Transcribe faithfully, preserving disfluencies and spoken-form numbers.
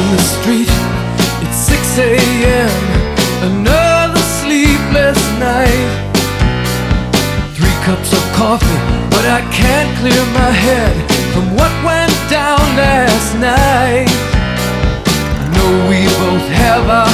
the street, it's six a m Another sleepless night. Three cups of coffee, but I can't clear my head from what went down last night. I know we both have our